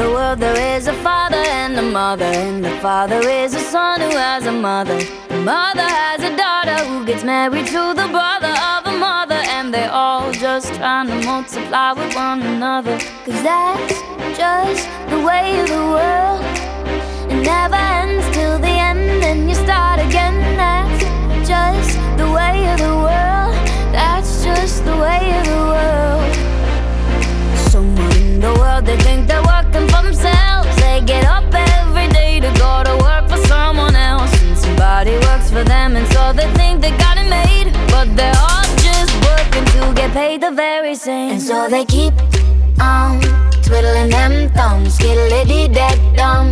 the world there is a father and a mother, and the father is a son who has a mother. The mother has a daughter who gets married to the brother of a mother, and they're all just trying to multiply with one another. 'Cause that's just the way of the world. It never ends till the end, and you start again. That's just the way of the world. That's just the way of the world. Somewhere in the world they think they're working for themselves. They get up every day to go to work for someone else, and somebody works for them, and so they think they got it made. But they're all just working to get paid the very same. And so they keep on twiddling them thumbs, skiddly-dee-dee-dum.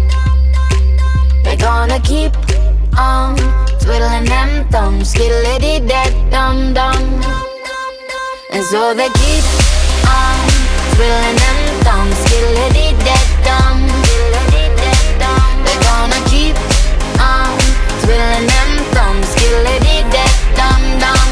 They're gonna keep on twiddling them thumbs, skiddly-dee-dee-dum-dum. And so they keep on twiddling them thumbs, skiddly-dee-dee-dum. They're gonna keep on twiddling them thumbs, skiddly-dee-dee-dum-dum.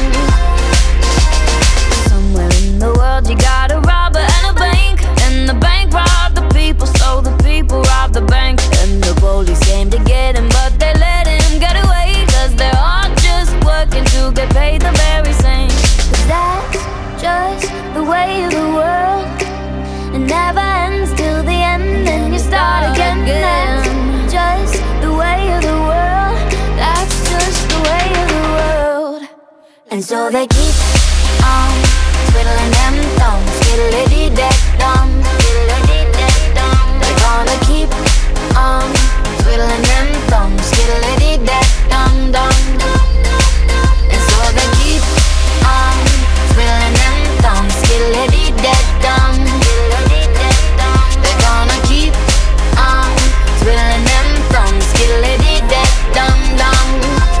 Somewhere in the world you got a robber and a bank, and the bank robbed the people, so the people robbed the bank. And the police came to get him, but they let him get away, 'cause they're all just working to get paid the very same. 'Cause that's just the way of the world. It never ends till the end, and you start again. That's just the way of the world. That's just the way of the world. And so they keep on twiddling them thumbs, skiddly-dee-dee-dum. They're gonna keep on twiddling them thumbs, skiddly-dee-dee-dum-dum. And so they keep on twiddling them thumbs, skiddly-dee-dee-dum. They're gonna keep on twiddling them thumbs, skiddly-dee-dee-dum-dum.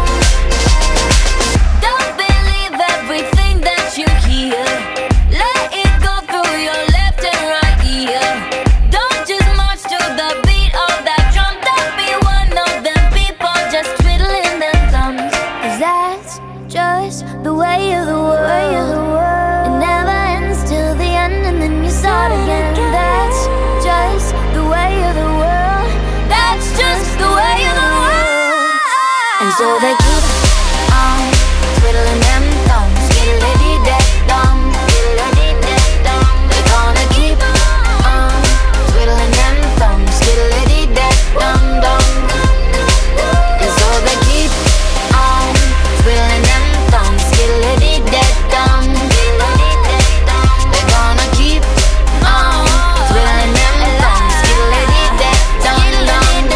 Don't believe everything that you hear. Let it go through your left and right ear. Don't just march to the beat of that drum. Don't be one of them people just twiddling them thumbs. 'Cause that's just the way of the world. It never ends till the end, and then you start again. That's just the way of the world. That's just the way of the world. And so they keep on twiddling them thumbs, skiddly-dee-dee-dum. They're gonna keep on twiddling them thumbs, skiddly-dee-dee-dum-dum. And so they keep on twiddling them thumbs, skiddly-dee-dee-dum. They're gonna keep on twiddling them thumbs, skiddly-dee-dee-dum-dum.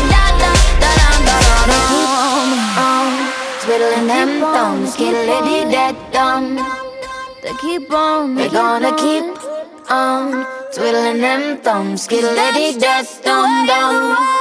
Twiddling them thumbs, skiddly-dee-dee-dum. They're gonna keep on twiddling them thumbs, skiddly-dee-dee-dum-dum.